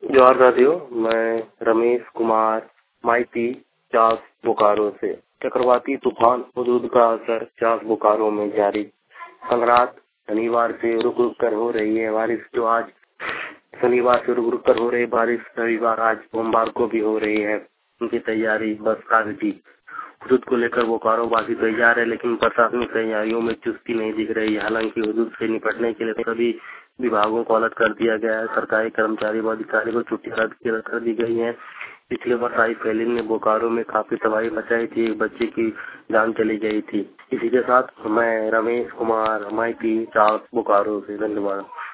जोहार साथियों, मैं रमेश कुमार माइती चास बोकारो से। चक्रवाती तूफान हुदूद का असर चास बोकारो में जारी। कल रात शनिवार से रुक रुक कर हो रही है बारिश, जो आज शनिवार से रुक रुक कर हो रही बारिश रविवार आज सोमवार को भी हो रही है। उनकी तैयारी बस कागजी। हुदूद को लेकर बोकारो वासी तैयार है, लेकिन प्रशासनिक तैयारियों में चुस्ती नहीं दिख रही है। हालांकि हुदूद से निपटने के लिए सभी विभागों को अलर्ट कर दिया गया है। सरकारी कर्मचारी व अधिकारी को छुट्टी रद्द कर दी गई है। पिछले वर्ष आई फैलिंग ने बोकारो में काफी तबाही मचाई थी, एक बच्चे की जान चली गई थी। इसी के साथ मैं रमेश कुमार माइती चास बोकारो से। धन्यवाद।